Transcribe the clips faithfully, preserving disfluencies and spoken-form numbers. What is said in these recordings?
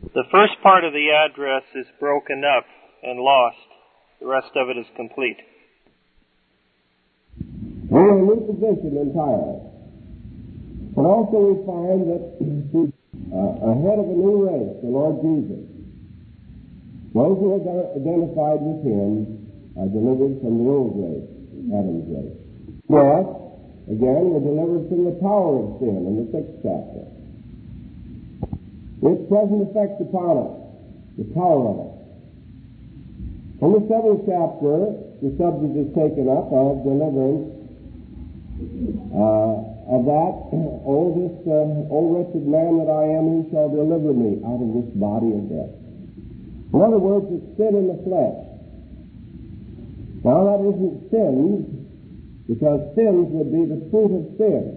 The first part of the address is broken up and lost. The rest of it is complete. We're in a new position entirely. But also we find that uh, ahead of a new race, the Lord Jesus, those who are identified with Him are delivered from the old race, Adam's race. Yes, again, we're delivered from the power of sin in the sixth chapter. Its present effect upon us, the power of it. In the seventh chapter, the subject is taken up of deliverance uh, of that, oh, this uh, oh, wretched man that I am, who shall deliver me out of this body of death. In other words, it's sin in the flesh. Now, that isn't sin, because sins would be the fruit of sin.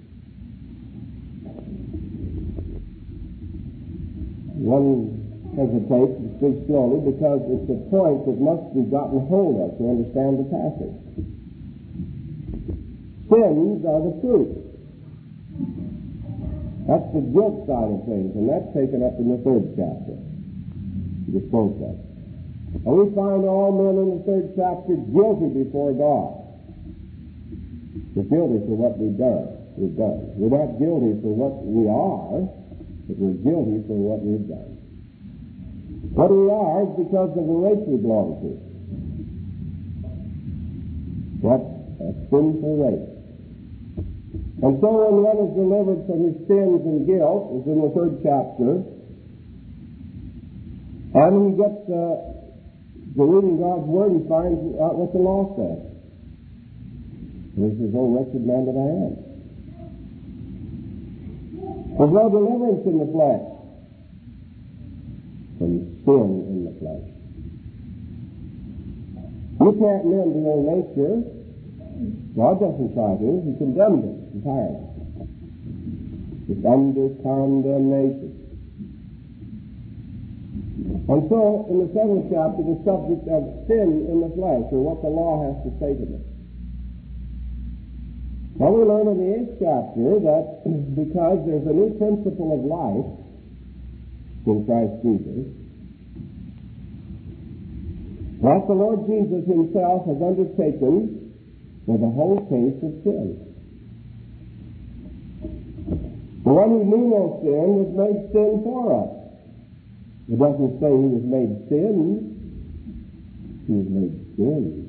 One hesitates to speak slowly because it's a point that must be gotten hold of to understand the passage. Sins are the fruit. That's the guilt side of things, and that's taken up in the third chapter. The spoke of. And we find all men in the third chapter guilty before God. We're guilty for what we've done. We've done. We're not guilty for what we are, but we're guilty for what we've done. What we are is because of the race we belong to. That's a sinful race. And so when one is delivered from his sins and guilt, as in the third chapter, and he gets uh, to reading God's Word, he finds out what the law says. And he says, oh, wretched man that I am. There's no deliverance in the flesh from sin in the flesh. You can't mend the old nature. God doesn't try to. He condemns it entirely. It's under condemnation. And so, in the seventh chapter, the subject of sin in the flesh, or what the law has to say to it. Now we learn in the eighth chapter that because there's a new principle of life in Christ Jesus, that the Lord Jesus Himself has undertaken for the whole case of sin. The one who knew no sin was made sin for us. It doesn't say He was made sin. He was made sin.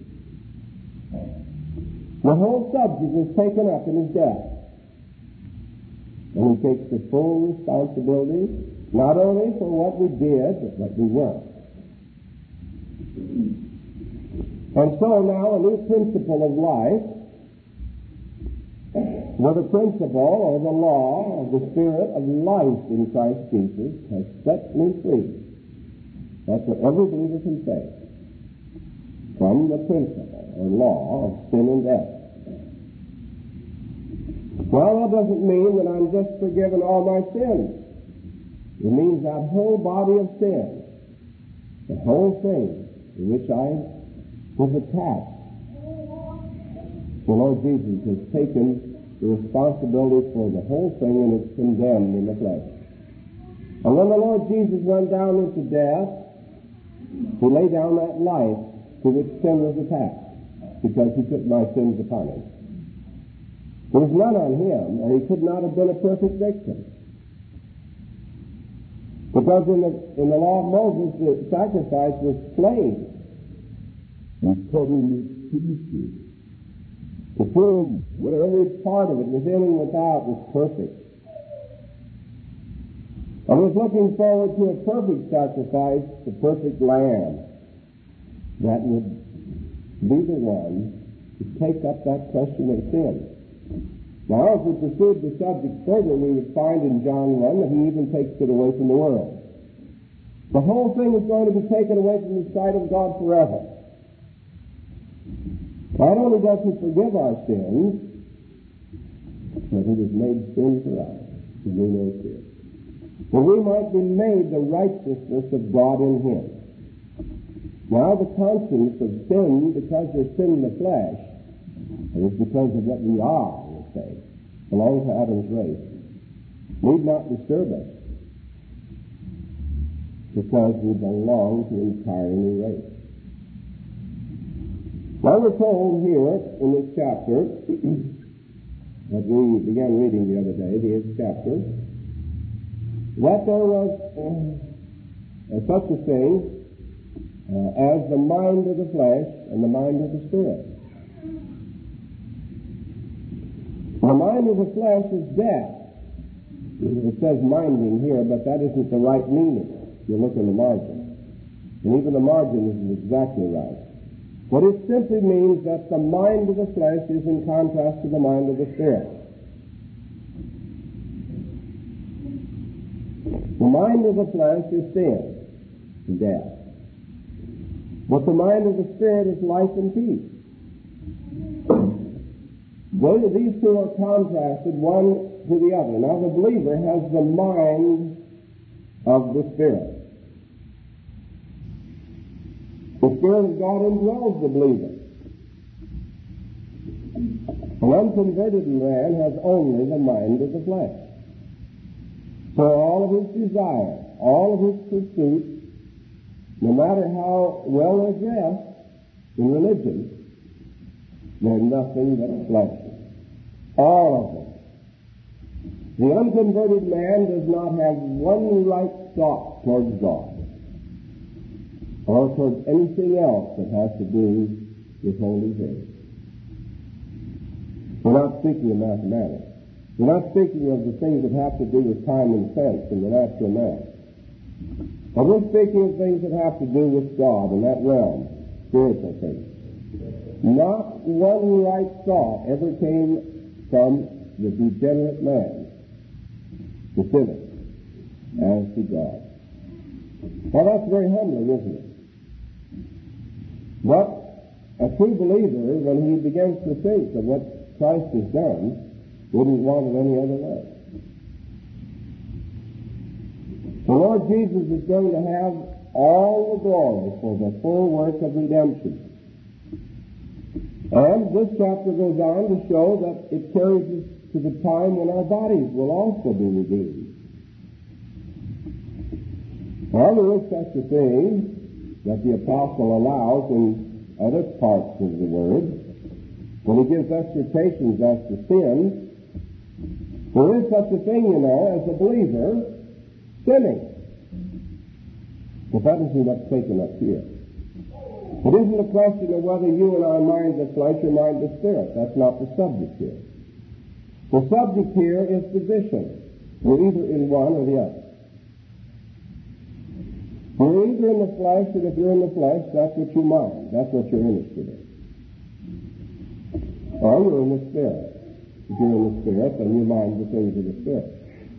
The whole subject is taken up in His death. And He takes the full responsibility, not only for what we did, but what we were. And so now a new principle of life, where the principle or the law of the Spirit of life in Christ Jesus has set me free. That's what every believer can say. From the principle or law of sin and death. Well, that doesn't mean that I'm just forgiven all my sins. It means that whole body of sin, the whole thing to which I was attached. The Lord Jesus has taken the responsibility for the whole thing, and it's condemned in the flesh. And when the Lord Jesus went down into death, He laid down that life to which sin was attached, because He took my sins upon Him. There was none on Him, or He could not have been a perfect victim. Because in the, in the law of Moses, the sacrifice was slain. And cutting it to pieces. The film, every part of it, within and without, was perfect. I was looking forward to a perfect sacrifice, the perfect lamb, that would be the one to take up that question of sin. Now, if we pursued the subject further, we would find in John one that He even takes it away from the world. The whole thing is going to be taken away from the sight of God forever. Not only does He forgive our sins, but He has made sin for us, to do no sin. That we might be made the righteousness of God in Him. Now the conscience of sin, because there's sin in the flesh, and it's because of what we are, we say, belongs to Adam's race, need not disturb us. because we belong to an entirely new race. Now we're told here in this chapter that we began reading the other day, the eighth chapter, that there was uh, such a thing uh, as the mind of the flesh and the mind of the spirit. The mind of the flesh is death. It says minding here, but that isn't the right meaning. You look in the margin. And even the margin isn't exactly right. But it simply means that the mind of the flesh is in contrast to the mind of the spirit. The mind of the flesh is sin, death. But the mind of the spirit is life and peace. Well, these two are contrasted, one to the other. Now, the believer has the mind of the Spirit. The Spirit of God indwells the believer. An unconverted man has only the mind of the flesh. So all of his desires, all of his pursuits, no matter how well they're dressed in religion, they're nothing but fleshly. All of them. The unconverted man does not have one right thought towards God or towards anything else that has to do with holy things. We're not speaking of mathematics. We're not speaking of the things that have to do with time and sense and the natural man. But we're speaking of things that have to do with God in that realm, spiritual things. Not one right thought ever came from the degenerate man, the sinner, as to God. Now that's very humbling, isn't it? But a true believer, when he begins to think of what Christ has done, wouldn't want it any other way. The Lord Jesus is going to have all the glory for the full work of redemption. And this chapter goes on to show that it carries us to the time when our bodies will also be redeemed. Well, there is such a thing that the apostle allows in other parts of the Word. When he gives exhortations as to sin, there is such a thing, you know, as a believer, sinning. But that isn't what's taken up here. It isn't a question of whether you and I mind the flesh or mind the spirit. That's not the subject here. The subject here is position. You're either in one or the other. You're either in the flesh, and if you're in the flesh, that's what you mind. That's what you're interested in. Or you're in the spirit. If you're in the spirit, then you mind the things of the spirit.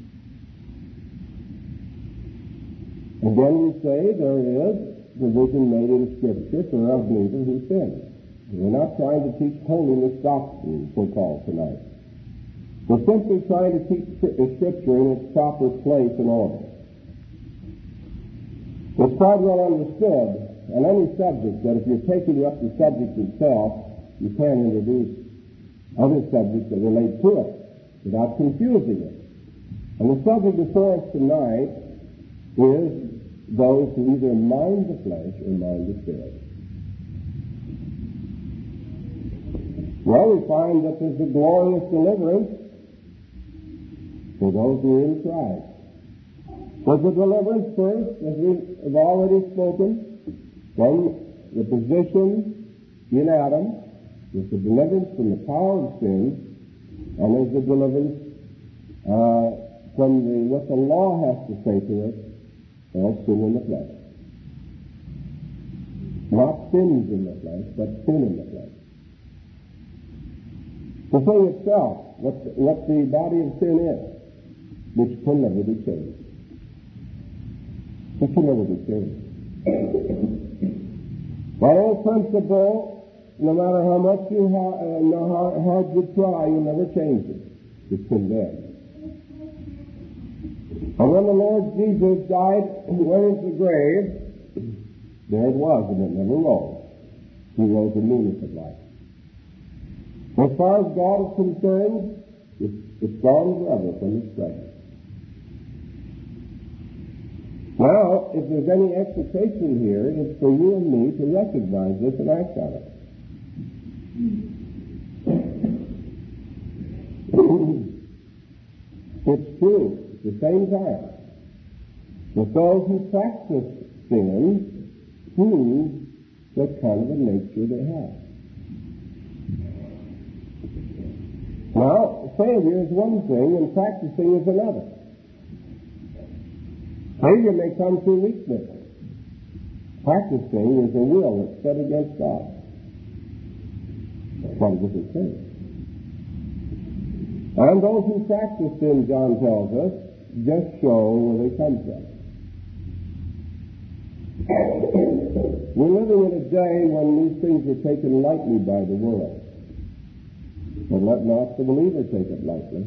Again, we say there is provision made in Scripture for a believer who sins. We're not trying to teach holiness doctrine, so-called, tonight. We're simply trying to teach Scripture in its proper place and order. It's quite well understood on any subject that if you're taking up the subject itself, you can't introduce other subjects that relate to it without confusing it. And the subject before us tonight is those who either mind the flesh or mind the spirit. Well, we find that there's a glorious deliverance for those who are in Christ. There's a deliverance first, as we have already spoken, from the position in Adam. There's a deliverance from the power of sin, and there's a deliverance uh, from the what the law has to say to us, or sin in the flesh. Not sins in the flesh, but sin in the flesh. The thing itself, what the, what the body of sin is, which can never be changed. It can never be changed. That old principle, no matter how much you ha- uh, no, how hard you try, you'll never change it. It's condemned. And when the Lord Jesus died and went into the grave, there it was, and it never rose. He rose in newness of life. As far as God is concerned, it's, it's gone forever from His presence. Now, if there's any exhortation here, it's for you and me to recognize this and act on it. It's true, at the same time, that those who practice sin prove what kind of a nature they have. Now, failure is one thing and practicing is another. Failure may come through weakness. Practicing is a will that's set against God. That's quite a different thing. And those who practice sin, John tells us, just show where they come from. We're living in a day when these things are taken lightly by the world. But let not the believer take it lightly.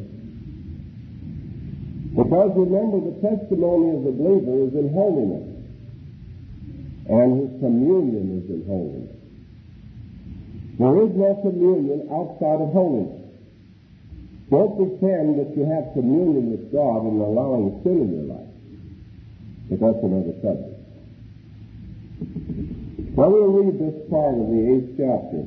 Because remember, the testimony of the believer is in holiness, and his communion is in holiness. There is no communion outside of holiness. Don't pretend that you have communion with God and allowing sin in your life. But that's another subject. Now we'll read this part of the eighth chapter.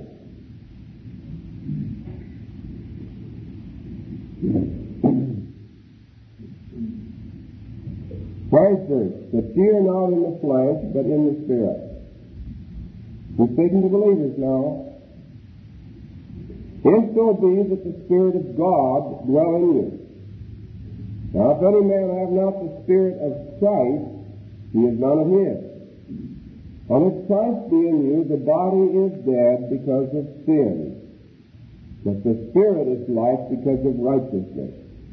Christ verse, that ye are not in the flesh, but in the Spirit. We're speaking to believers now. If so be that the Spirit of God dwell in you. Now if any man have not the Spirit of Christ, he is none of his. And if Christ be in you, the body is dead because of sin, but the Spirit is life because of righteousness.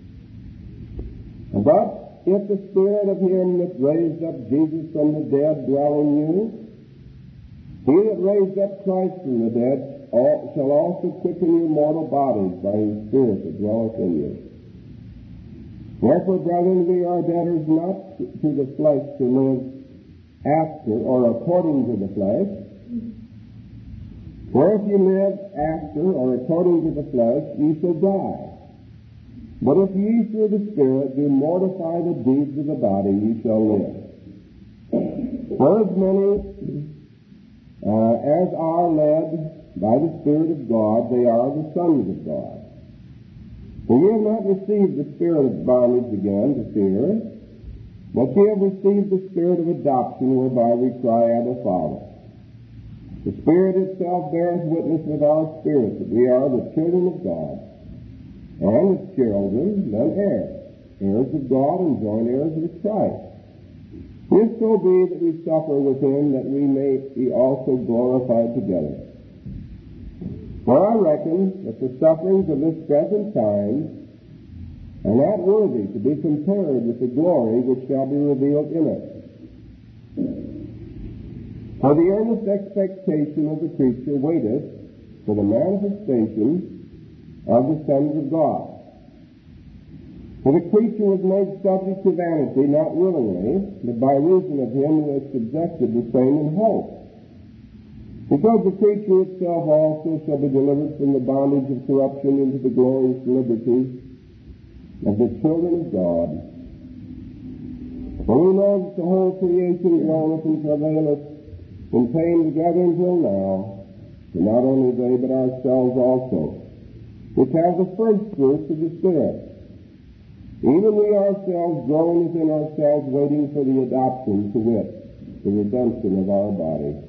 But if the Spirit of him that raised up Jesus from the dead dwell in you, he that raised up Christ from the dead all, shall also quicken your mortal bodies by his Spirit that dwelleth in you. Wherefore, brethren, we are debtors not to the flesh to live after or according to the flesh. For if you live after or according to the flesh, ye shall die. But if ye through the Spirit do mortify the deeds of the body, ye shall live. For as many uh, as are led by the Spirit of God, they are the sons of God. For ye have not received the spirit of bondage again to fear, but ye have received the Spirit of adoption, whereby we cry, Abba, Father. The Spirit itself beareth witness with our spirit that we are the children of God. And as children, then heirs, heirs of God and joint heirs with Christ. If so be that we suffer with him, that we may be also glorified together. For I reckon that the sufferings of this present time are not worthy to be compared with the glory which shall be revealed in us. For the earnest expectation of the creature waiteth for the manifestation of the sons of God. For the creature was made subject to vanity, not willingly, but by reason of him who has subjected the same in hope. Because the creature itself also shall be delivered from the bondage of corruption into the glorious liberty of the children of God. For we know that the whole creation groaneth and travaileth in pain together until now, and not only they, but ourselves also, which have the first fruits of the Spirit. Even we ourselves groan within ourselves, waiting for the adoption, to wit, the redemption of our body.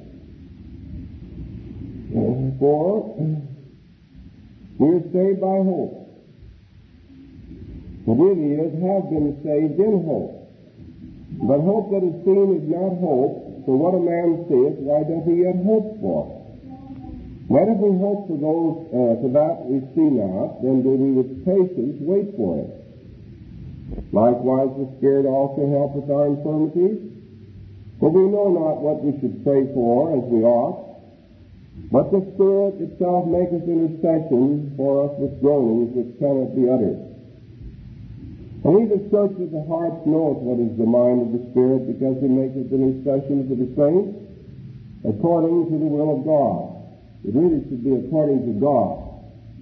For we are saved by hope. The really is, have been saved in hope. But hope that is seen is not hope, for what a man seeth, why doth he yet hope for? What if we hope for those, uh, for that we see not, then do we with patience wait for it. Likewise the Spirit also helpeth our infirmities, for we know not what we should pray for as we ought, but the Spirit itself maketh intercession for us with groanings which cannot be uttered. And he that searcheth the hearts knoweth what is the mind of the Spirit, because he maketh intercession for the saints according to the will of God. It really should be according to God.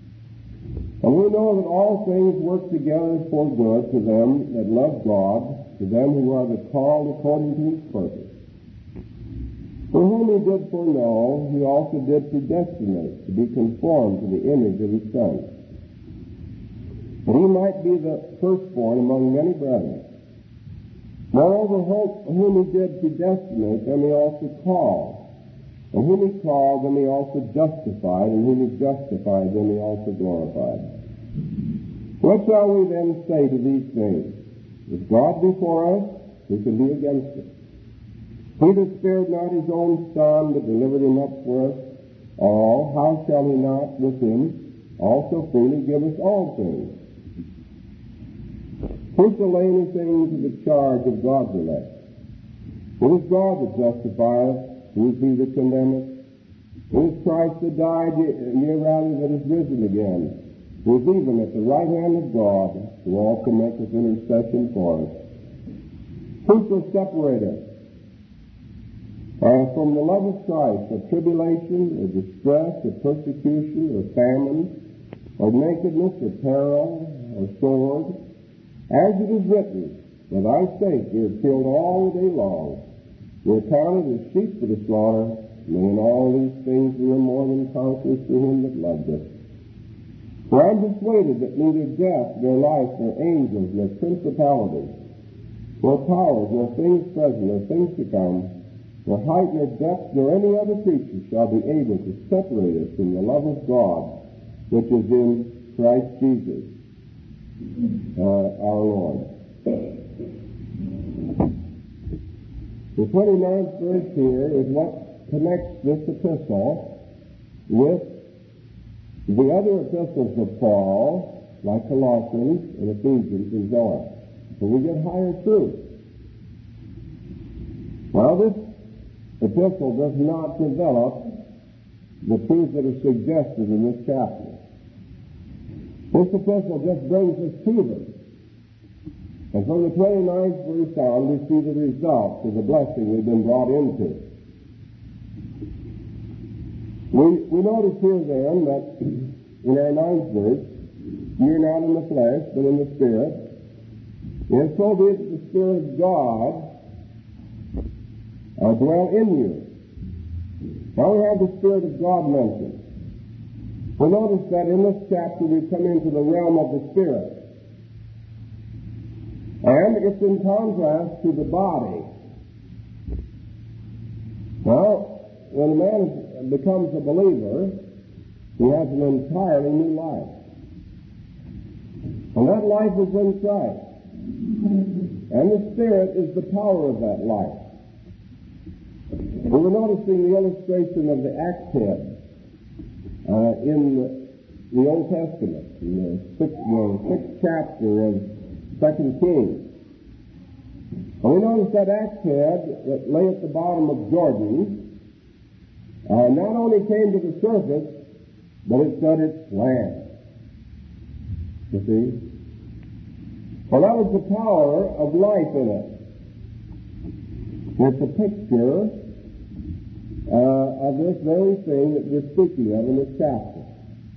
And we know that all things work together for good to them that love God, to them who are the called according to his purpose. For whom he did foreknow, he also did predestinate to be conformed to the image of his Son, that he might be the firstborn among many brethren. Moreover, whom he did predestinate, them he also called. And whom he called, them he also justified. And whom he justified, them he also glorified. What shall we then say to these things? If God be for us, who can be against us? He that spared not his own Son, but delivered him up for us all, how shall he not with him also freely give us all things? Who shall lay anything to the charge of God's elect? It is God that justifieth. Who is he that condemneth? It is Christ that died, yea, rather that is risen again, who is even at the right hand of God, who also maketh intercession for us. Who shall separate us uh, from the love of Christ, of tribulation, or distress, or persecution, or famine, or nakedness, or peril, or sword? As it is written, for thy sake we are killed all the day long. We are counted as sheep for the slaughter, and in all these things we are more than conquerors through him that loved us. For I am persuaded that neither death, nor life, nor angels, nor principalities, nor powers, nor things present, nor things to come, nor height, nor depth, nor any other creature shall be able to separate us from the love of God, which is in Christ Jesus, uh, our Lord. The twenty-ninth verse here is what connects this epistle with the other epistles of Paul, like Colossians and Ephesians and so on. So we get higher truth. Well, this epistle does not develop the truths that are suggested in this chapter. This epistle just brings us to them. And from the twenty-ninth verse on, we see the results of the blessing we've been brought into. We, we notice here then that in our ninth verse, you're not in the flesh, but in the Spirit. And so be it that the Spirit of God uh, dwell in you. Now we have the Spirit of God mentioned. We notice that in this chapter we come into the realm of the Spirit. And it's in contrast to the body. Now, when a man becomes a believer, he has an entirely new life. And that life is in Christ. And the Spirit is the power of that life. We were noticing the illustration of the axe head uh, in the, the Old Testament, in the sixth, the sixth chapter of Second Kings. And we notice that axe head that lay at the bottom of Jordan uh, not only came to the surface, but it stood its land. You see? Well, that was the power of life in it. It's a picture uh, of this very thing that we're speaking of in this chapter.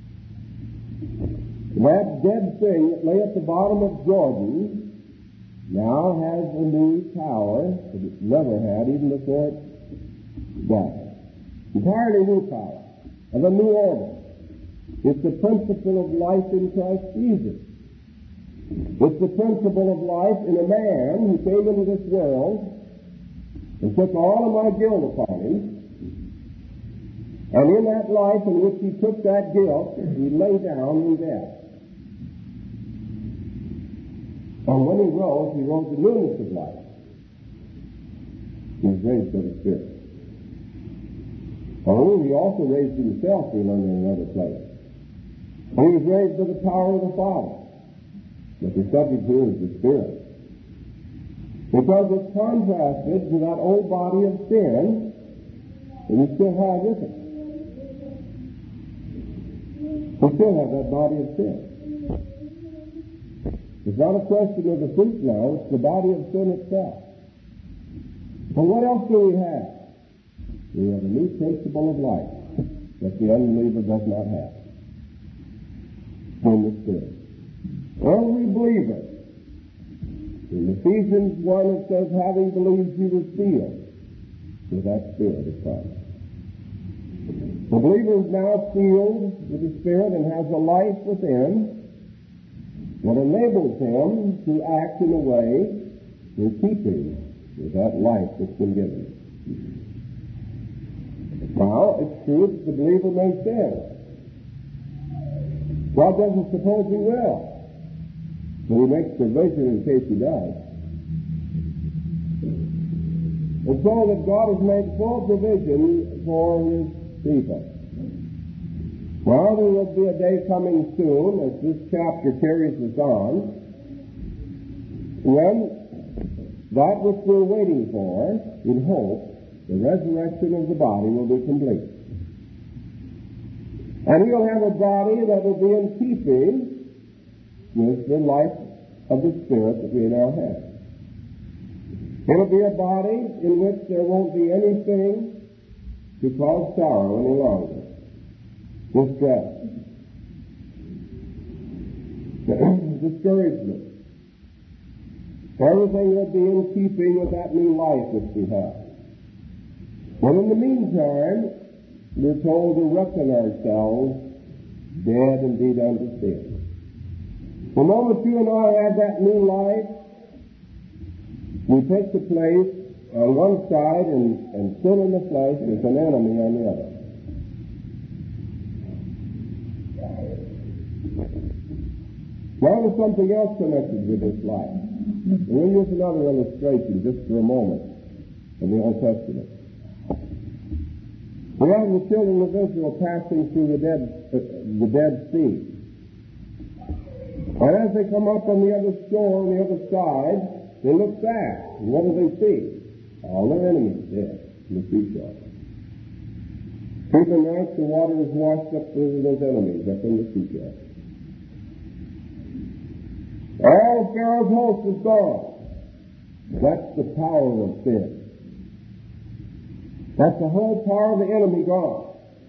That dead thing that lay at the bottom of Jordan now has a new power that it never had even before it died. Entirely new power of a new order. It's the principle of life in Christ Jesus. It's the principle of life in a man who came into this world and took all of my guilt upon him. And in that life in which he took that guilt, he lay down in death. And when he rose, he rose in newness of life. He was raised by the Spirit. Oh, he also raised himself, we learn in another place. And he was raised by the power of the Father. But the subject here is the Spirit. Because it's contrasted to that old body of sin that we still have with us. We still have that body of sin. It's not a question of the fruit now, it's the body of sin itself. But what else do we have? We have a new principle of life that the unbeliever does not have. In the Spirit. Every believer In Ephesians one it says, having believed you were sealed with that Spirit of Christ. The believer is now sealed with the Spirit and has a life within that enables him to act in a way in keeping with that life that's been given. Now, it's true that the believer may sin. God doesn't suppose he will, but he makes provision in case he does. And so that God has made full provision for his people. Well, there will be a day coming soon, as this chapter carries us on, when that which we're waiting for, in hope, the resurrection of the body, will be complete. And he'll have a body that will be in keeping with the life of the Spirit that we now have. It'll be a body in which there won't be anything to cause sorrow any longer. Distress. Discouragement. Everything will be in keeping with that new life that we have. But in the meantime, we're told to reckon ourselves dead indeed unto sin. The moment you and I have that new life, we take the place on one side and, and sin in the flesh is an enemy on the other. Now there's something else connected with this life. We'll use another illustration just for a moment in the Old Testament. We have the children of Israel passing through the Dead, uh, the Dead Sea. And as they come up on the other shore, on the other side, they look back. And what do they see? All their enemies dead on the seashore. Keep in mind, the water is washed up through those enemies up in the seashore. All Pharaoh's host is gone. That's the power of sin. That's the whole power of the enemy gone.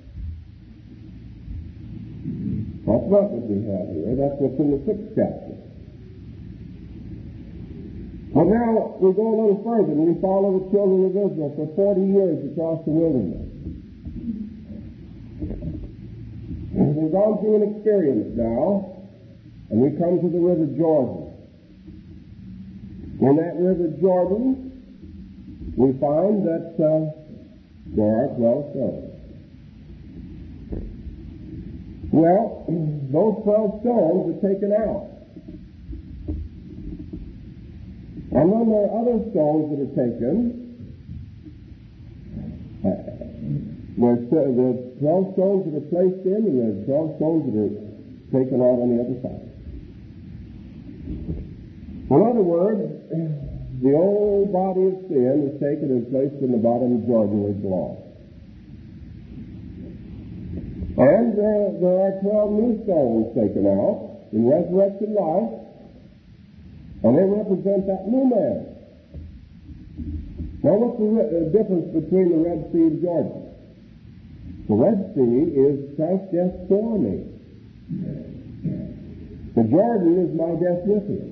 That's not what we have here. That's what's in the sixth chapter. But now we go a little further and we follow the children of Israel for forty years across the wilderness. We've gone through an experience now, and we come to the River Jordan. In that River Jordan, we find that uh, there are twelve stones. Well, those twelve stones are taken out. And then there are other stones that are taken. Uh, there's, uh, there's twelve stones that are placed in, and there's twelve stones that are taken out on the other side. In other words, the old body of sin is taken and placed in the bottom of Jordan where it belongs. And uh, there are twelve new stones taken out in resurrection life, and they represent that new man. Now what's the re- uh, difference between the Red Sea and Jordan? The Red Sea is Christ's death for me. The Jordan is my death with him.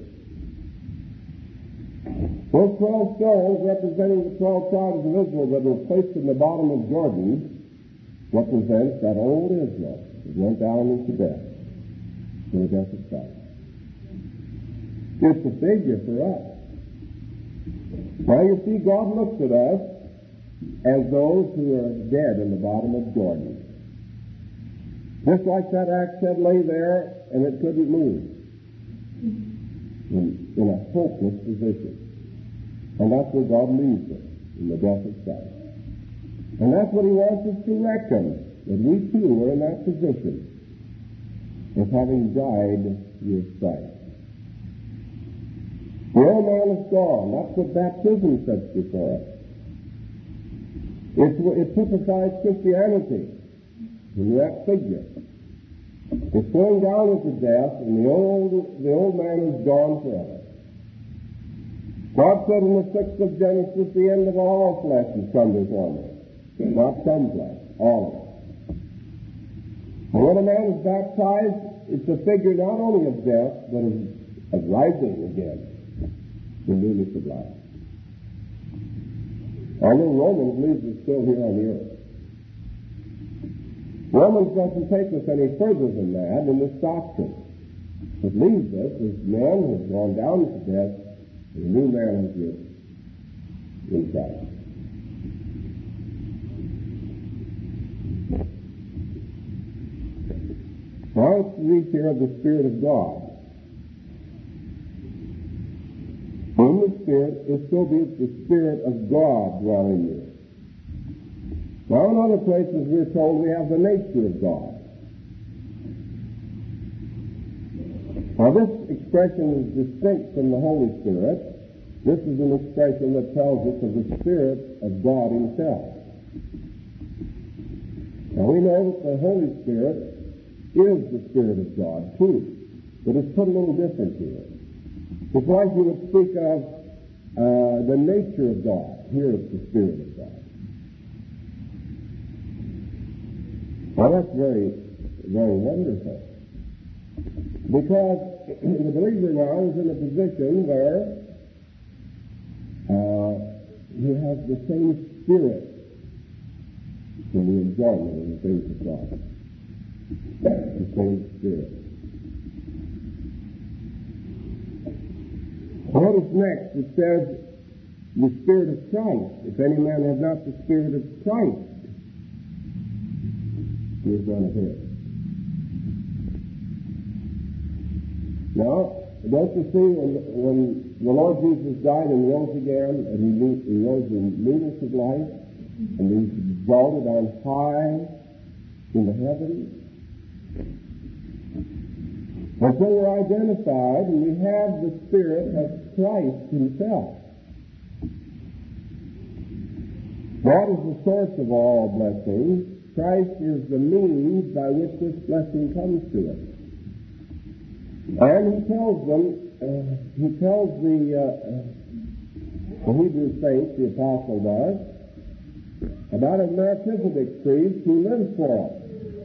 Those twelve stones representing the twelve tribes of Israel that were placed in the bottom of Jordan represents that old Israel that went down into death, to the death of Christ. It's a figure for us. Now you see, God looks at us as those who are dead in the bottom of Jordan. Just like that axe head lay there and it couldn't move. In, in a hopeless position. And that's where God leaves us, in the death of Christ. And that's what he wants us to reckon, that we too are in that position of having died with Christ. The old man is gone. That's what baptism sets before us. It, it typifies Christianity in that figure. It's going down into death, and the old, the old man is gone forever. God said in the sixth of Genesis, the end of all flesh is come before me. Not some flesh, all of it. And when a man is baptized, it's a figure not only of death, but of, of rising again. in newness of life. Although Romans leaves us still here on the earth. Romans doesn't take us any further than that in this doctrine. It leaves us as men who have gone down to death, and a new man has risen in Christ. Now let's read here of the Spirit of God. In the Spirit, if so be it the Spirit of God dwell in you. Now in other places we're told we have the nature of God. Now this expression is distinct from the Holy Spirit. This is an expression that tells us of the Spirit of God Himself. Now we know that the Holy Spirit is the Spirit of God too, but it's put a little different here. It's like you would speak of uh, the nature of God. Here it's the Spirit of God. Well, that's very, very wonderful. Because the believer now is in a position where uh, he has the same spirit in the enjoyment of the things of God. The same spirit. Notice next, it says, the Spirit of Christ. If any man have not the Spirit of Christ, he is none of his. Now, don't you see, when, when the Lord Jesus died and rose again, and he, he rose in newness of life, and he's exalted on high in the heavens? And so we're identified, and we have the Spirit of Christ Himself. God is the source of all blessings. Christ is the means by which this blessing comes to us. And He tells them, uh, He tells the, uh, the Hebrew saints, the apostle does, about a Melchizedek priest who lives for us.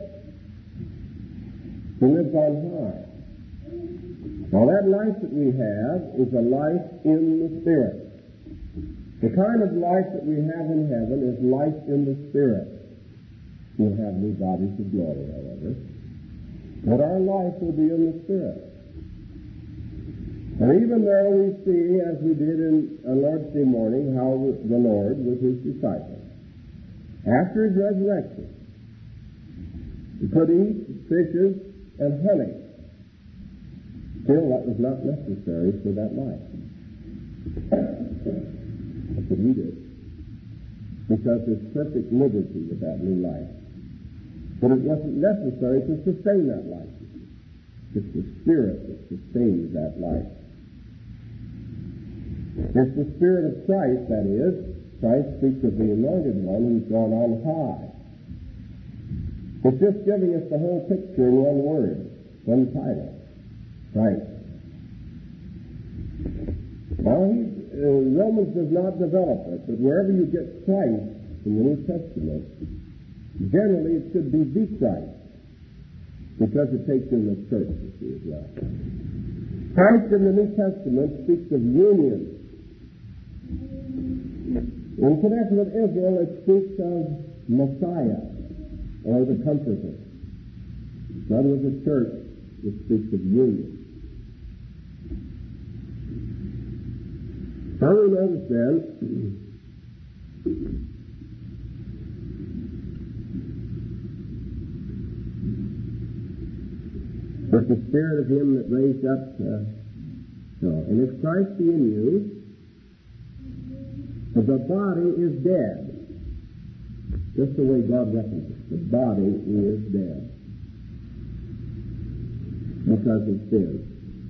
He lives on high. Now that life that we have is a life in the Spirit. The kind of life that we have in heaven is life in the Spirit. We'll have new bodies of glory, however. But our life will be in the Spirit. And even there we see, as we did in on Lord's Day morning, how the Lord, with His disciples, after His resurrection, He could eat fishes and honey. Still, that was not necessary for that life. That's what He did. Because there's perfect liberty with that new life. But it wasn't necessary to sustain that life. It's the Spirit that sustains that life. It's the Spirit of Christ, that is. Christ speaks of the Anointed One who's gone on high. It's just giving us the whole picture in one word, one title. Christ. Now, he, uh, Romans does not develop it, but wherever you get Christ in the New Testament, generally it should be the Christ, because it takes in the church, you see, as well. Christ in the New Testament speaks of union. In connection with Israel, it speaks of Messiah, or the Comforter. Not with the church, it speaks of union. Now we notice then that the Spirit of Him that raised up, uh, so, and if Christ be in you, the body is dead. Just the way God reckons it. The body is dead. Because of sin.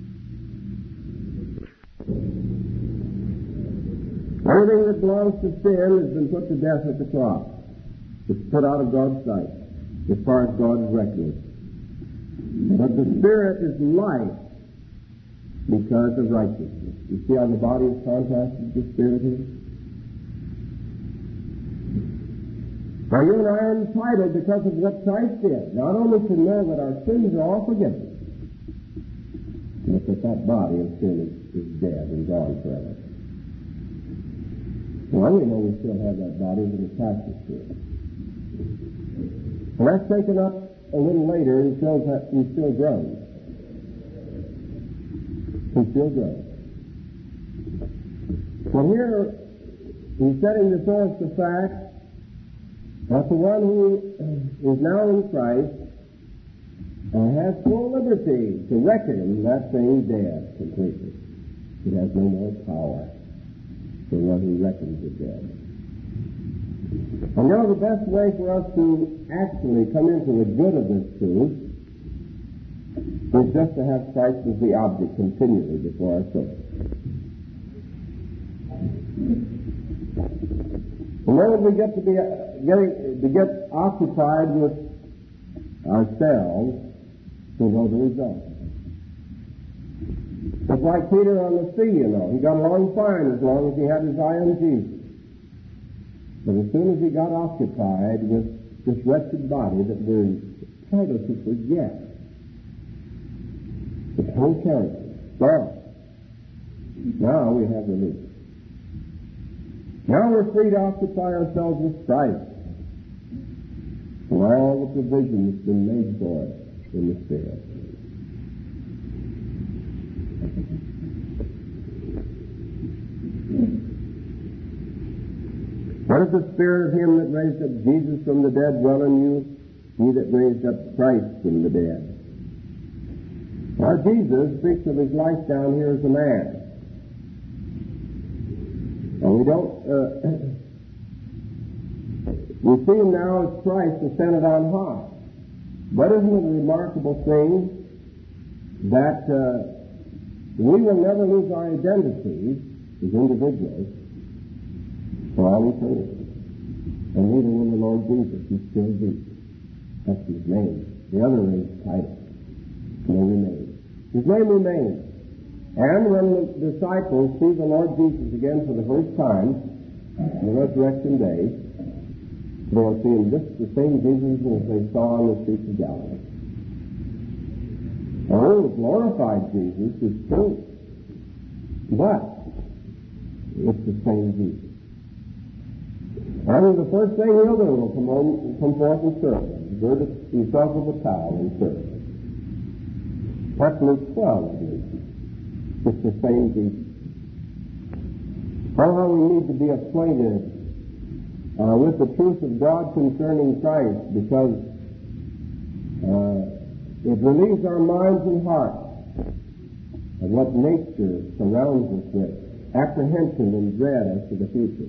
Everything that belongs to sin has been put to death at the cross. It's put out of God's sight, as far as God is reckoning. But the Spirit is life because of righteousness. You see how the body is contrasted to the Spirit here? Now you and I are entitled, because of what Christ did, not only to know that our sins are all forgiven, but that that body of sin is, is dead and gone forever. Well, we know we still have that body that attaches to it. And that's taken up a little later and shows that he still grows. He still grows. Well, here he's setting before us the fact that the one who is now in Christ uh, has full liberty to reckon that thing dead completely. It has no more power for one who reckons it dead. And now the best way for us to actually come into the good of this truth is just to have Christ as the object continually before our soul. And then we get to be uh, getting, to get occupied with ourselves to know the result. It's like Peter on the sea, you know. He got along fine as long as he had his eye on Jesus. But as soon as he got occupied with this wretched body that we're entitled to forget, its whole character, well, now we have relief. Now we're free to occupy ourselves with Christ for all the provision that's been made for us in the Spirit. What is the Spirit of Him that raised up Jesus from the dead dwell in you? He that raised up Christ from the dead. Now Jesus speaks of his life down here as a man. And we don't, uh, we see him now as Christ ascended on high. But isn't it a remarkable thing that uh, we will never lose our identity as individuals for all eternity. And neither will the Lord Jesus. He's still Jesus. That's his name. The other is title. May remain. His name remains. And when the disciples see the Lord Jesus again for the first time, on the resurrection day, they'll see him just the same Jesus as they saw on the streets of Galilee. Oh, the glorified Jesus is true. But it's the same Jesus. And the first thing he'll do will come, on, come forth and serve him. Gird himself with a towel and serve him. That's Luke twelve, I believe. It's the same Jesus. How we need to be acquainted uh, with the truth of God concerning Christ, because uh, it relieves our minds and hearts of what nature surrounds us with, apprehension and dread as to the future.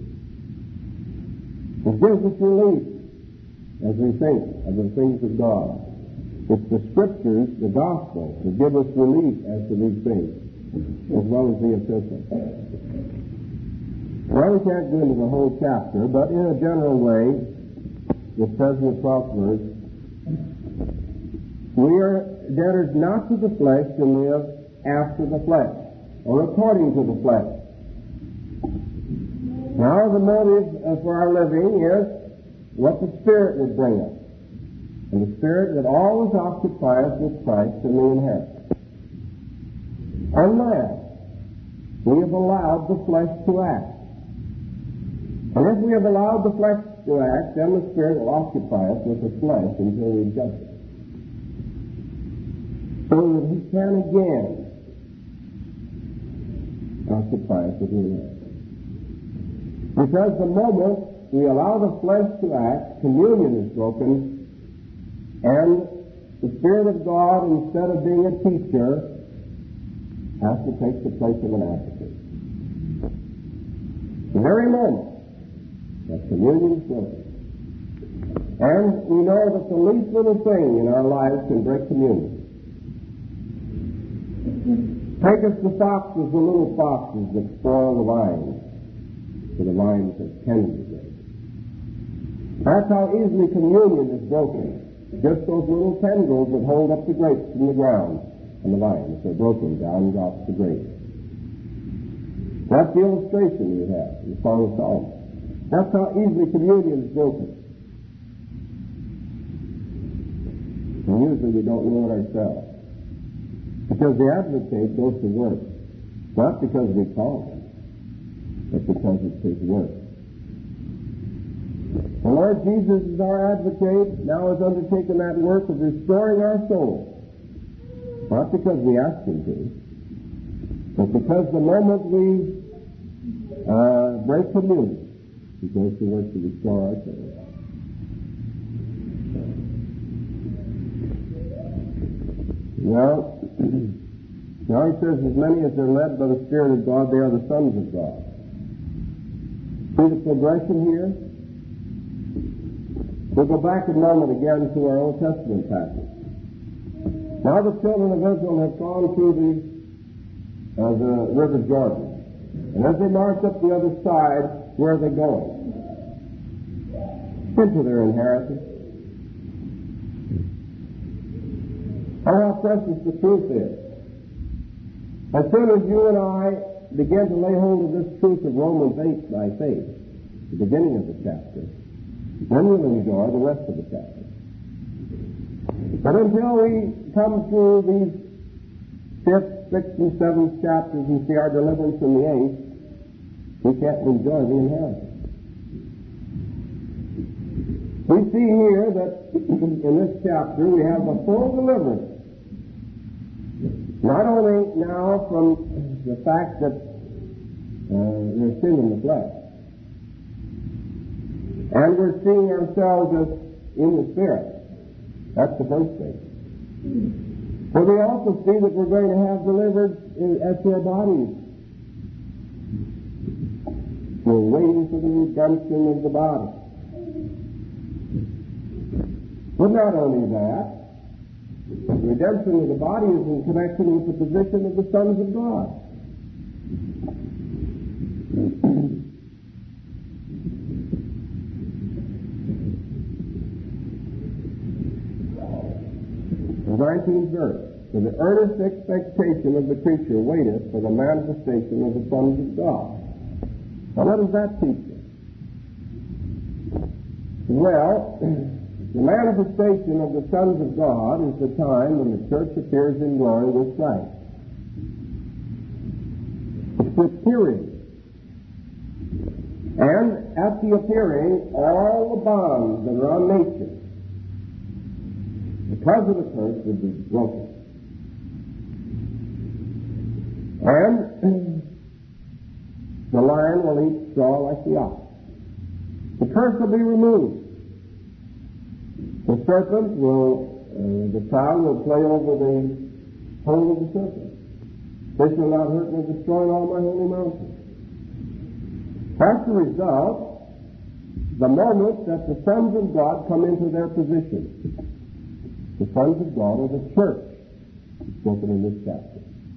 It gives us relief as we think of the things of God. It's the Scriptures, the Gospel, that give us relief as to these things, as well as the epistle. Well, we can't go into the whole chapter, but in a general way, it says in the twelfth verse, we are debtors not to the flesh to live after the flesh, or according to the flesh. Now, the motive for our living is what the Spirit would bring us. And the Spirit would always occupy us with Christ in the inheritance. Unless we have allowed the flesh to act. And if we have allowed the flesh to act, then the Spirit will occupy us with the flesh until we judge it. So that He can again occupy us with the inheritance. Because the moment we allow the flesh to act, communion is broken, and the Spirit of God, instead of being a teacher, has to take the place of an advocate. The very moment that communion is broken. And we know that the least little thing in our lives can break communion. Take us the foxes, the little foxes that spoil the vines, for the vines are tender grapes. That's how easily communion is broken. Just those little tendrils that hold up the grapes from the ground, and the vines are broken down and off the grapes. That's the illustration we have in the Song of Solomon. That's how easily communion is broken. And usually we don't know it ourselves. Because the advocate goes to work, not because we call him, but because it's his work The Lord Jesus is our advocate, now has undertaken that work of restoring our soul. Not because we asked Him to, but because the moment we uh, break communion, He goes to work to restore our soul. Well, now He says, as many as are led by the Spirit of God, they are the sons of God. See the progression here? We'll go back a moment again to our Old Testament passage. Now the children of Israel have gone through the, uh, the River Jordan. And as they march up the other side, where are they going? Into their inheritance. Oh, how precious the truth is. As soon as you and I begin to lay hold of this truth of Romans eight by faith, the beginning of the chapter, then we'll enjoy the rest of the chapter. But until we come through these fifth, sixth, and seventh chapters and see our deliverance in the eighth, we can't enjoy the inheritance. We see here that in this chapter we have the full deliverance. Not only now from the fact that uh, there's sin in the flesh, and we're seeing ourselves as in the Spirit. That's the first thing. But we also see that we're going to have delivered as to our bodies. We're waiting for the redemption of the body. But not only that, the redemption of the body is in connection with the position of the sons of God. The nineteenth verse. For the earnest expectation of the creature waiteth for the manifestation of the sons of God. Now what does that teach us? Well, the manifestation of the sons of God is the time when the church appears in glory with Christ. It's the appearing. And at the appearing, all the bonds that are on nature, because of the curse, would be broken. And the lion will eat straw like the ox. The curse will be removed. The serpent will, uh, the child will play over the hole of the serpent. They shall not hurt nor destroy all my holy mountain. That's the result, the moment that the sons of God come into their position. The sons of God are the church, spoken in this chapter.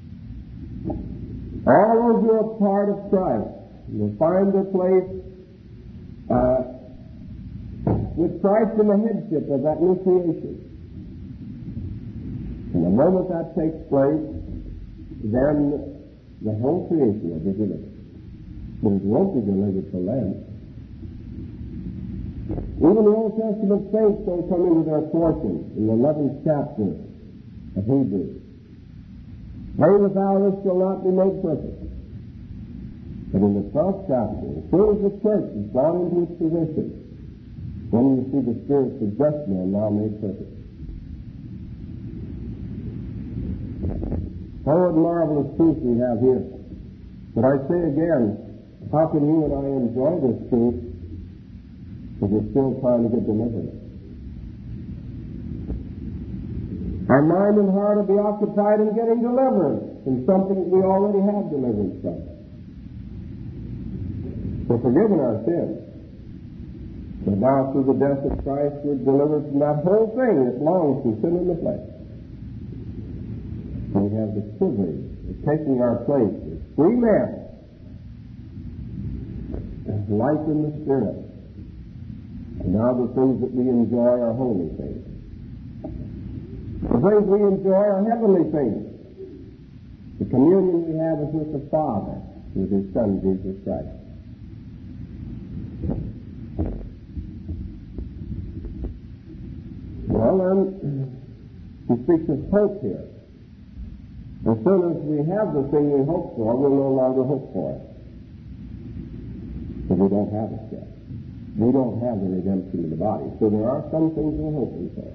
All those who are part of Christ will find their place uh, with Christ in the headship of that new creation. And the moment that takes place, then the whole creation will be delivered. But it won't be delivered till then. Even the Old Testament saints don't come into their portion in the eleventh chapter of Hebrews. They without us shall not be made perfect. But in the twelfth chapter, as soon as the church is brought into its position, then you see the spirits of just men now made perfect. Oh, what marvelous truth we have here. But I say again, how can you and I enjoy this truth if we're still trying to get delivered? Our mind and heart will be occupied in getting deliverance from something that we already have deliverance from. We're forgiven our sins. But now through the death of Christ, we're delivered from that whole thing that belongs to sin in the flesh. And we have the privilege of taking our place as free men, as life in the Spirit. And now the things that we enjoy are holy things. The things we enjoy are heavenly things. The communion we have is with the Father, with His Son, Jesus Christ. Well, then, he speaks of hope here. As soon as we have the thing we hope for, we'll no longer hope for it. Because we don't have it yet. we don't have the redemption of the body. So there are some things we're hoping for.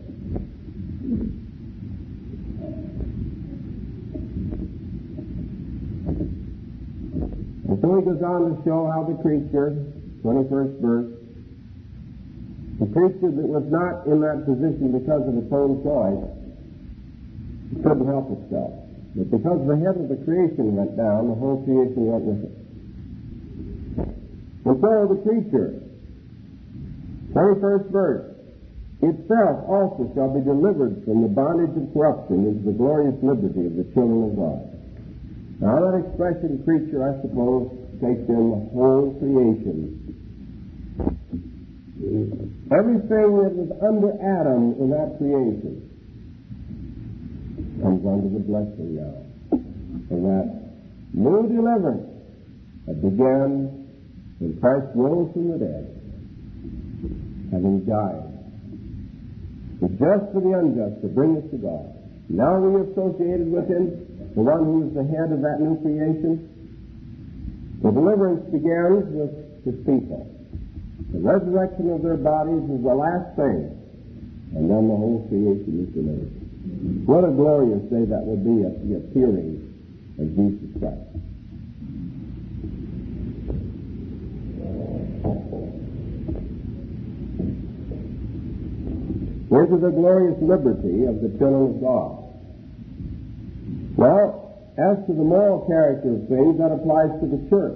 And so he goes on to show how the creature, twenty-first verse, the creature that was not in that position because of its own choice couldn't help itself. But because the head of the creation went down, the whole creation went with it. And so the creature, twenty-first verse, itself also shall be delivered from the bondage of corruption into the glorious liberty of the children of God. Now that expression, creature, I suppose, takes in the whole creation. Everything that was under Adam in that creation comes under the blessing now. And that new deliverance that began when Christ rose from the dead, having died, the just for the unjust, to bring us to God. Now we are associated with Him, the one who is the head of that new creation. The deliverance begins with His people. The resurrection of their bodies is the last thing, and then the whole creation is delivered. What a glorious day that will be at the appearing of Jesus Christ. Into the glorious liberty of the children of God. Well, as to the moral character of things, that applies to the church.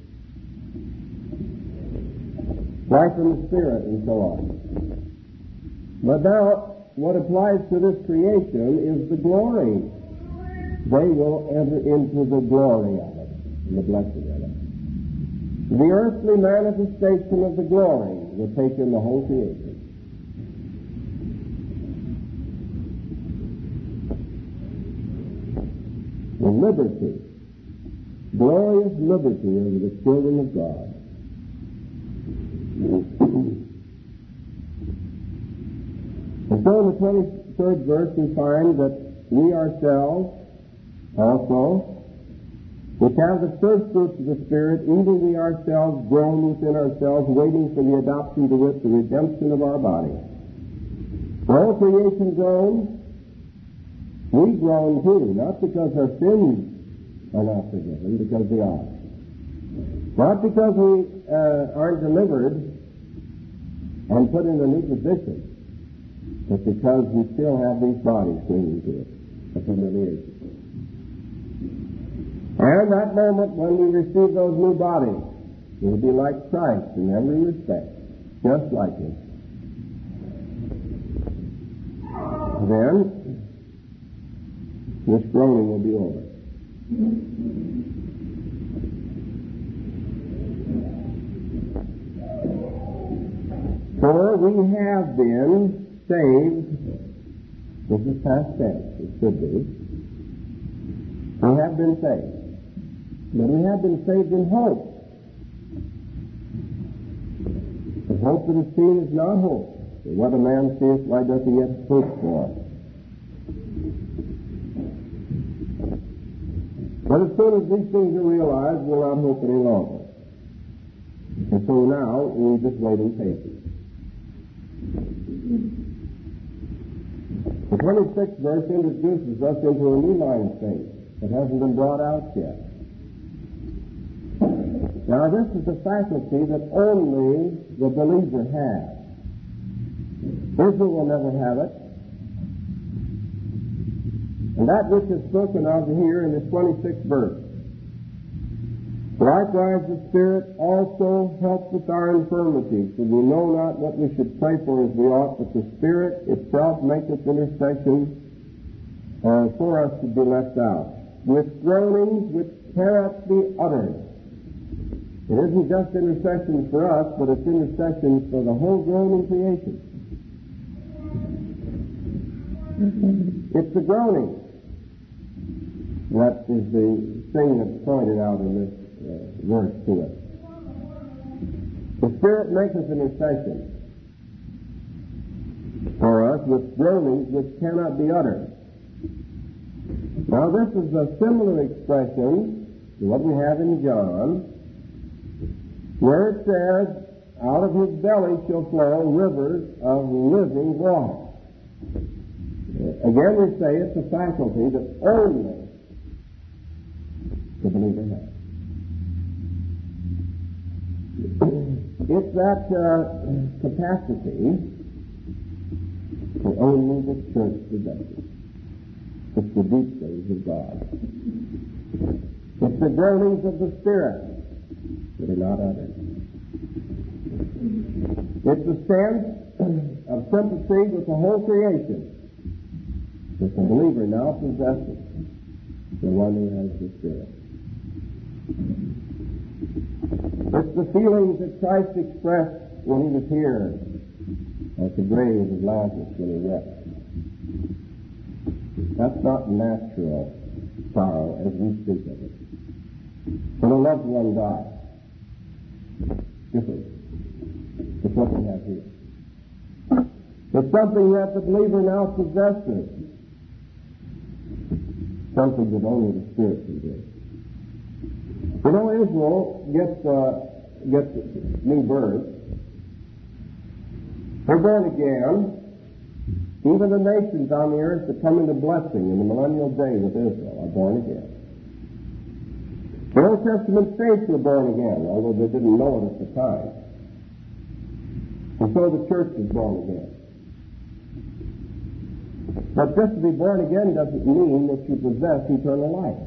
Life in the Spirit and so on. But now, what applies to this creation is the glory. They will enter into the glory of it, and the blessing of it. The earthly manifestation of the glory will take in the whole creation. The liberty, glorious liberty of the children of God. And so in the twenty-third verse we find that we ourselves also, which have the first fruits of the Spirit, even we ourselves groan within ourselves, waiting for the adoption to wit, the redemption of our body. The whole creation groans. We groan too, not because our sins are not forgiven, because they are. Not because we uh, aren't delivered and put in a new position, but because we still have these bodies clinging to it, the humiliation. And that moment when we receive those new bodies, we'll be like Christ in every respect, just like Him. Then, this groaning will be over. For we have been saved, this is past tense, it should be. We have been saved. But we have been saved in hope. The hope that is seen is not hope. For what a man seeth, why doth he yet hope for? But as soon as these things are realized, we'll not hope any longer. And so now, we just wait in patience. The twenty-sixth verse introduces us into a new mind state that hasn't been brought out yet. Now, this is a faculty that only the believer has. Israel will never have it. And that which is spoken of here in this twenty-sixth verse. Likewise the Spirit also helps with our infirmities, for we know not what we should pray for as we ought, but the Spirit itself maketh intercession uh, for us to be left out, with groanings which cannot be uttered. It isn't just intercession for us, but it's intercession for the whole groaning creation. It's the groaning that is the thing that's pointed out in this uh, verse to us. The Spirit makes us intercession for us with groanings which cannot be uttered. Now this is a similar expression to what we have in John, where it says, out of his belly shall flow rivers of living water. Again, we say it's a faculty that only the believer has. It's that uh, capacity that only the church possesses. It's the deep things of God. It's the groanings of the Spirit that are not uttered. It's the sense of sympathy with the whole creation that the believer now possesses, the one who has the Spirit. It's the feelings that Christ expressed when he was here at the grave of Lazarus when he wept. That's not natural sorrow as we speak of it. When a loved one dies, different. It's what we have here. It's something that the believer now possesses. Something that only the Spirit can do. You know, Israel gets, uh, gets new birth. They're born again. Even the nations on the earth that come into blessing in the millennial day with Israel are born again. The Old Testament saints were born again, although they didn't know it at the time. And so the church is born again. But just to be born again doesn't mean that you possess eternal life.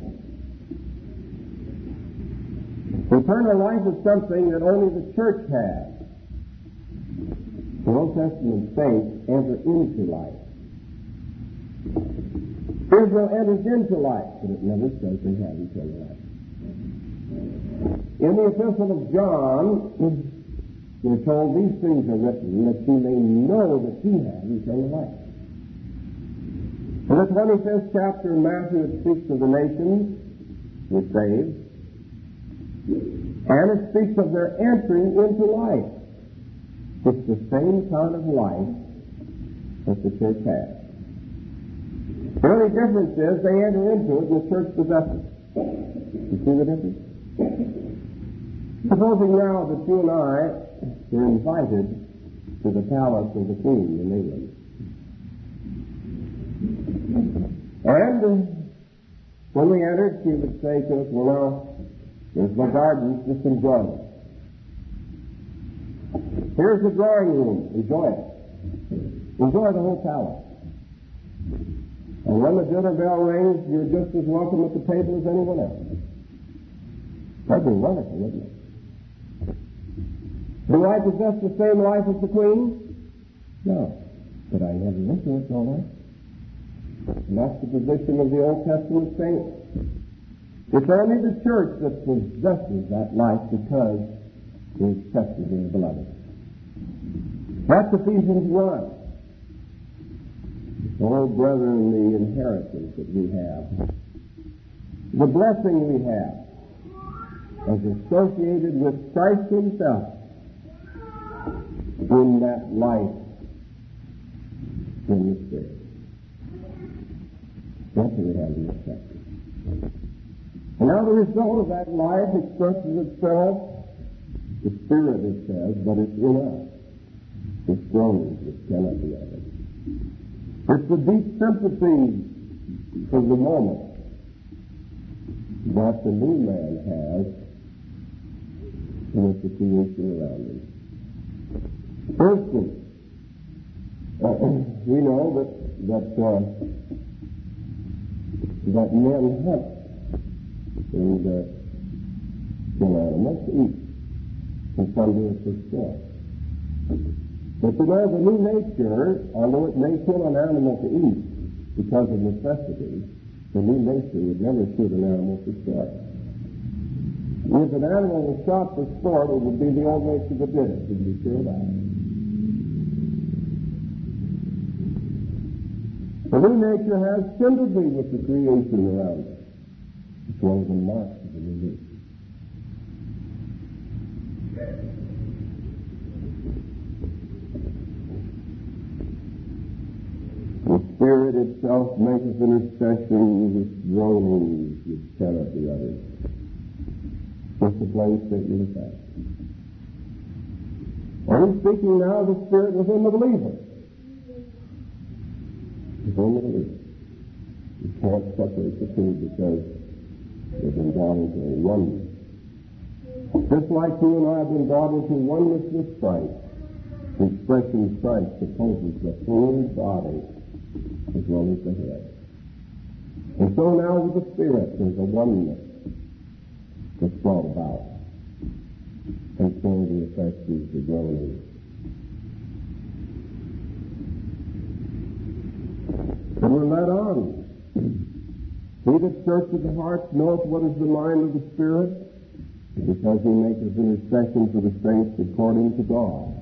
Eternal life is something that only the church has. The Old Testament saints enter into life. Israel enters into life, but it never says they have eternal life. In the Epistle of John, we're told these things are written that you may know that you have eternal life. In the twenty-fifth chapter of Matthew, it speaks of the nations were saved, and it speaks of their entering into life. It's the same kind of life that the church has. The only difference is they enter into it and the church possesses it. You see the difference? Supposing now that you and I were invited to the palace of the Queen in England. And uh, when we entered, she would say to us, well, now, there's my gardens, just enjoy them. Here's the drawing room, enjoy it. Enjoy the whole palace. And when the dinner bell rings, you're just as welcome at the table as anyone else. That'd be wonderful, wouldn't it? Do I possess the same life as the Queen? No. But I never into it, don't I? And that's the position of the Old Testament saints. It's only the church that possesses that life because we accepted in the beloved. That's Ephesians one. Oh, brethren, the inheritance that we have, the blessing we have, as associated with Christ himself in that life in the Spirit. That's what we have in this chapter. And now the result of that life expresses itself, the Spirit, it says, but it's in us. It's groanings which cannot be uttered. It's the deep sympathy for the moment that the new man has with the creation around him. For instance, uh, we know that that uh, that men hunt and uh, kill animals to eat, and some do it for sport. But you know, the new nature, although it may kill an animal to eat because of necessity, the new nature would never shoot an animal for sport. If an animal was shot for sport, it would be the old nature that did it. Did you sure of that? The new nature has sympathy with the creation around it. It's one of the marks of the new nature. The Spirit itself maketh intercession with groanings which cannot be uttered. Just a plain statement of fact. And he's speaking now of the Spirit within the believer. Within the believer. You can't separate the two because they've been brought into a oneness. Just like you and I have been brought into oneness with Christ, the expression Christ supposes the whole body as well as the head. And so now with the Spirit there's a oneness that's brought about. And so the effect is the groaning. And we're led on. He that searcheth the hearts knoweth what is the mind of the Spirit, because he maketh intercession for the saints according to God.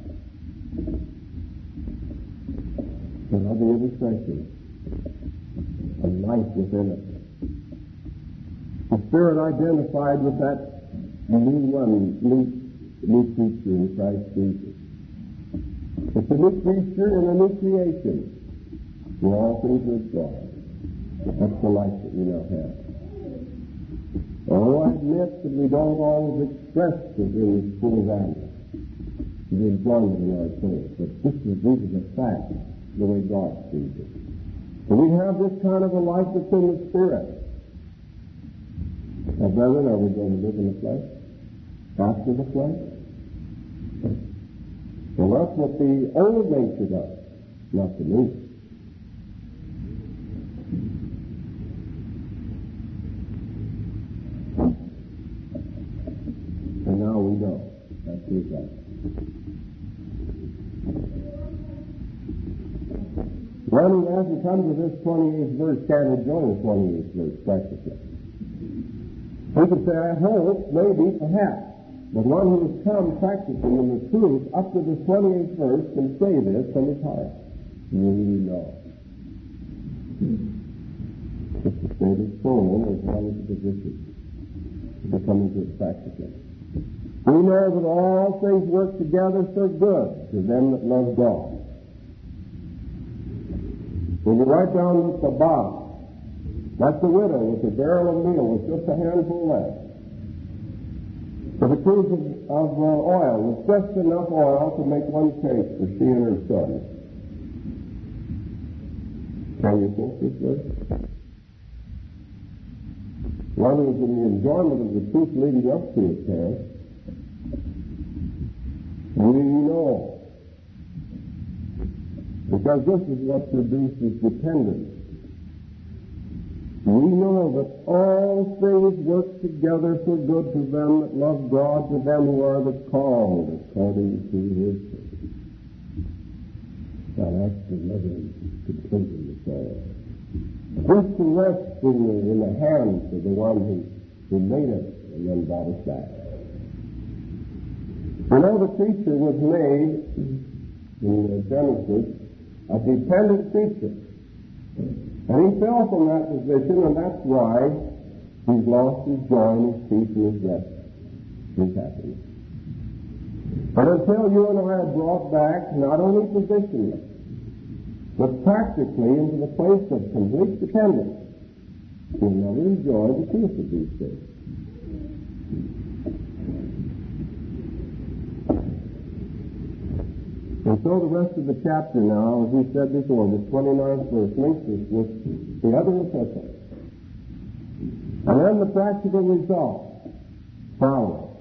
And of the intercession, a life within it. The Spirit identified with that new one, new, new creature in Christ Jesus. It's a new creature and a new creation. We're all things with God. That's the life that we now have. Although I admit that we don't always express it in its full value, the enjoyment in our souls, but this is, this is a fact, the way God sees it. So we have this kind of a life that's in the Spirit. Now, brethren, are we going to live in the flesh? After the flesh? Well, that's what the old nature does, not the new. And now we know. That's the result. When, as we come to this twenty-eighth verse, can we join the twenty-eighth verse practically? We can say, I hope, maybe, perhaps, but one who has come practicing in the truth up to the twenty-eighth verse can say this from his heart. We know. It's the state of soul as well as the position to come into it practically. We know that all things work together for good to them that love God. When you write down at the bottom, that's the widow with the barrel of meal with just a handful left. For the cruse of, of uh, oil was just enough oil to make one cake for she and her son. Can you think this verse? One who was in the enjoyment of the truth leading up to it, parents. We know. Because this is what produces dependence. We know that all things work together for good to them that love God, to them who are the called according to His purpose. Now that's the living conclusion of all. Just to rest in the, in the hands of the one who, who made us and then brought us back. You know, the creature was made in Genesis a dependent creature. And he fell from that position, and that's why he's lost his joy and his peace and his rest, his happiness. But until you and I are brought back, not only positionally, but practically into the place of complete dependence, we'll never enjoy the truth of these things. And so the rest of the chapter now, as we said before, the twenty-ninth verse links us with the other epistle. And then the practical result follows.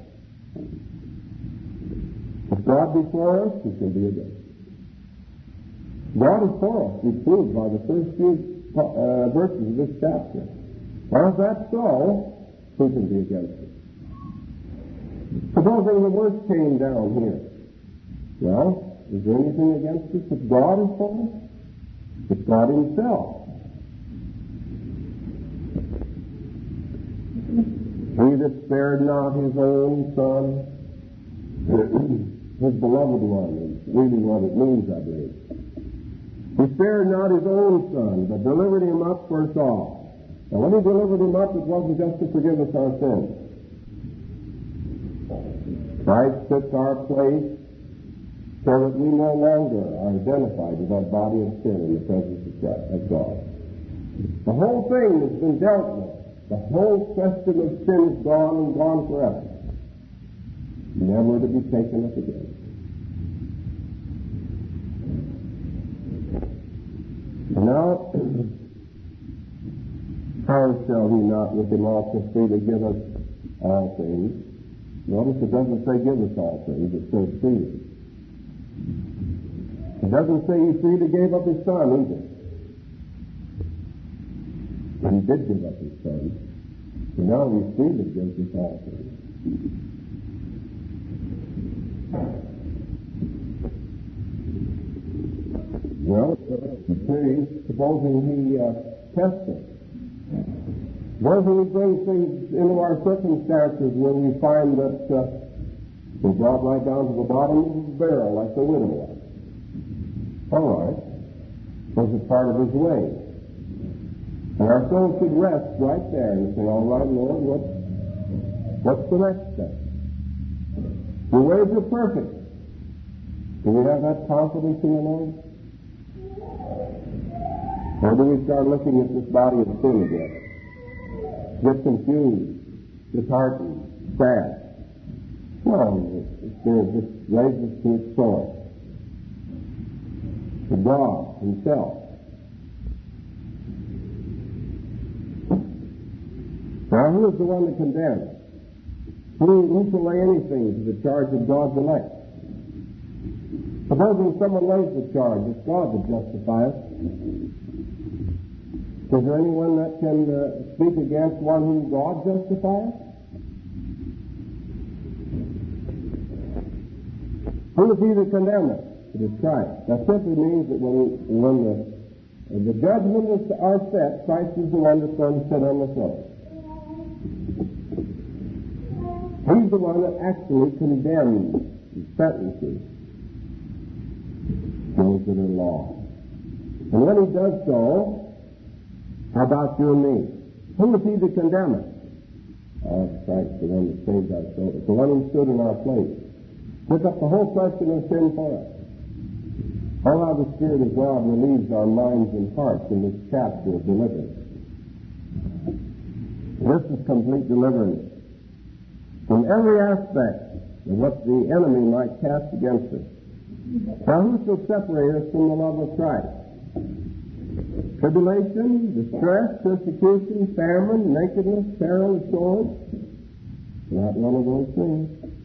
If God be for us, who can be against us? God is for us, we prove by the first few uh, verses of this chapter. Well, if that's so, who can be against us? Supposing the worst came down here. Well, is there anything against us if God is for us? It's God Himself. He that spared not His own Son, His beloved one, is really what it means, I believe. He spared not His own Son, but delivered Him up for us all. Now, when He delivered Him up, it wasn't just to forgive us our sins. Christ took our place so that we no longer are identified with that body of sin in the presence of God. The whole thing has been dealt with. The whole question of sin is gone and gone forever, never to be taken up again. now, how shall he not with him also freely give us all things? Notice it doesn't say give us all things, it says freely. It doesn't say he freely gave up his son either. But he did give up his son. So now he freely gives us all things. Well, see, supposing he uh, tests us. Supposing he brings things into our circumstances where we find that uh, we're brought right down to the bottom of the barrel like the widow was. All right. Was it part of his way? And our soul should rest right there and say, all right, Lord, what, what's the next step? Your ways are perfect. Do we have that confidence in the Lord? Or do we start looking at this body of sin again? Get confused, disheartened, sad? Well, the Spirit just raises to its source, to God Himself. Now, who is the one that condemns? Who, who can lay anything to the charge of God's elect? Supposing someone lays the charge, it's God that justifies. Is there anyone that can uh, speak against one whom God justifies? Who is he that condemneth? It is Christ. That simply means that when, when the, the judgment is, are set, Christ is the one that's going to sit on the throne. He's the one that actually condemns and sentences those that are lost. And when he does so, how about you and me? Who is he that condemneth? Oh, it's Christ, the one that saves our soul. It's the one who stood in our place. Took up the whole question of sin for us. Oh, how the Spirit of God relieves our minds and hearts in this chapter of deliverance. This is complete deliverance from every aspect of what the enemy might cast against us. Now, who shall separate us from the love of Christ? Tribulation, distress, persecution, famine, nakedness, peril, sword? Not one of those things.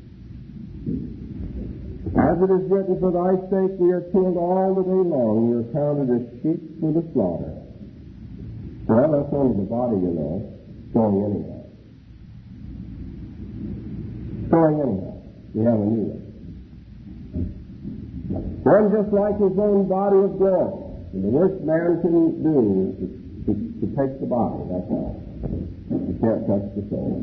As it is written, for thy sake we are killed all the day long. We are counted as sheep for the slaughter. Well, that's only the body, you know, going anyhow. Going anyhow. We have a new one. One just like his own body of glory. And the worst man can do is to, to, to take the body, that's all. You can't touch the soul.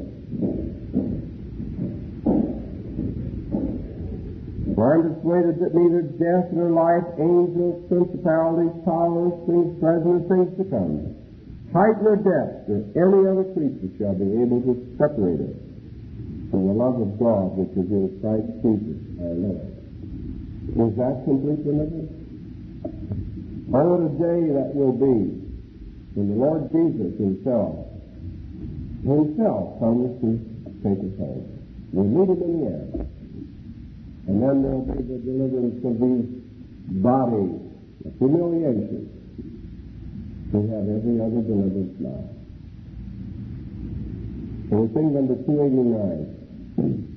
For I am persuaded that neither death nor life, angels, principalities, powers, things present and things to come, height nor depth, or any other creature shall be able to separate us from the love of God which is in Christ Jesus our Lord. Is that complete deliverance? Oh, what a day that will be when the Lord Jesus Himself, Himself comes to take us home. We'll meet Him in the air. And then there will be the deliverance of these bodies, the humiliation. We have every other deliverance now. So we sing number two eighty-nine.